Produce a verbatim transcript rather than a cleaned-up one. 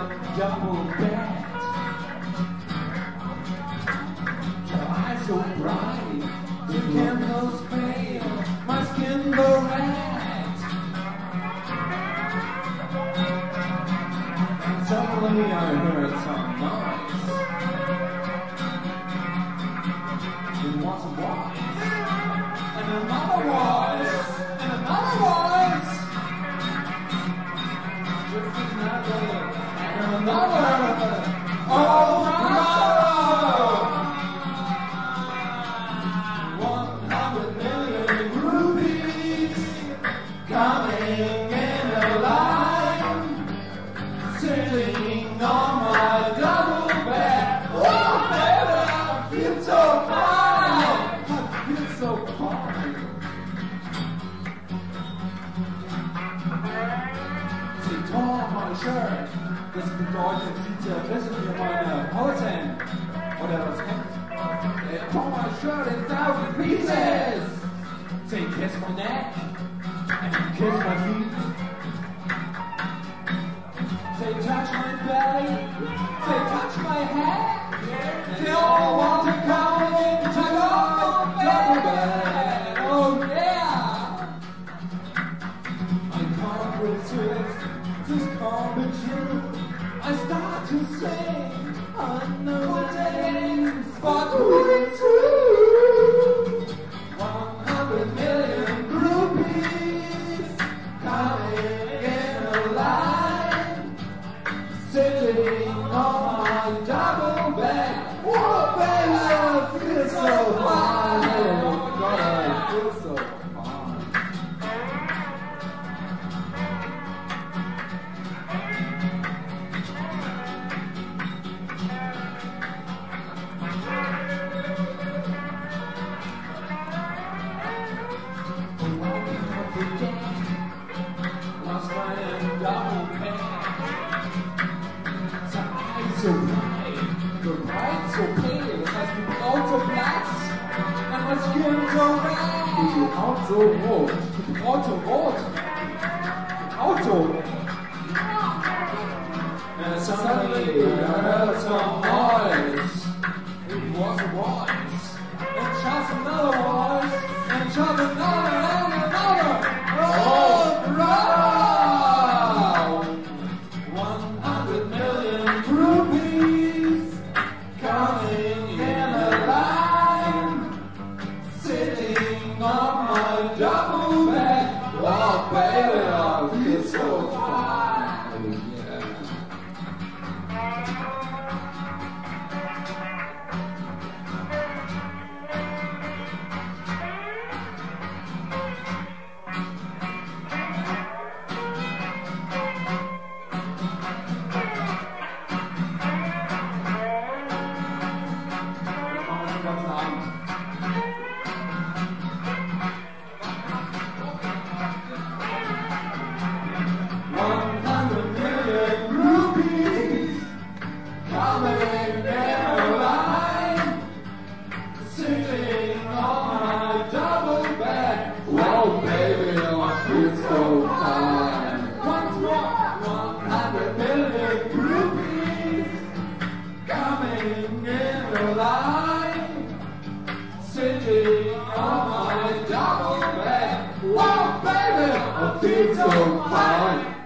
double bed. Your eyes so bright, the candles pale, my skin go red. And suddenly I heard some noise. It was a voice, and another voice, and another voice. Just another, and another. Oh, brother! One hundred million rupees coming in a line, sitting on my double bed. Oh, baby, I feel so fine. I feel so fine. Sie tore mein Shirt. Das bedeutet, sie zerrissen mir meine Hosen. Oder das Hemd. They tore my shirt in thousand pieces. They kiss my neck. And kiss my feet. They touch my belly. They touch my head. They all want to come into your double bed. Oh yeah. I can't resist. This can't be true. I start to sing. I know the names, but who is who? One hundred million rupees coming in a line, sitting on my double bed. Oh, baby, I feel so fine. Oh, God, I feel so fine. Lost my double bed. The eyes so bright, the bright so pale, my skin so black, and my skin so red. Die Haut so rot, die Haut so rot, die Haut so rot. And suddenly I heard some noise. It was a voice, and just another voice, and just another and another. Oh, round! One hundred million rupees coming in a line, sitting on my double bed. Oh, baby, I feel so fine. Yeah. One hundred million rupees coming in a line, sitting on my double bed. Well, baby, I feel so fine. Once more, one hundred million rupees coming in a line, sitting on my double bed. Well, baby, I feel so fine.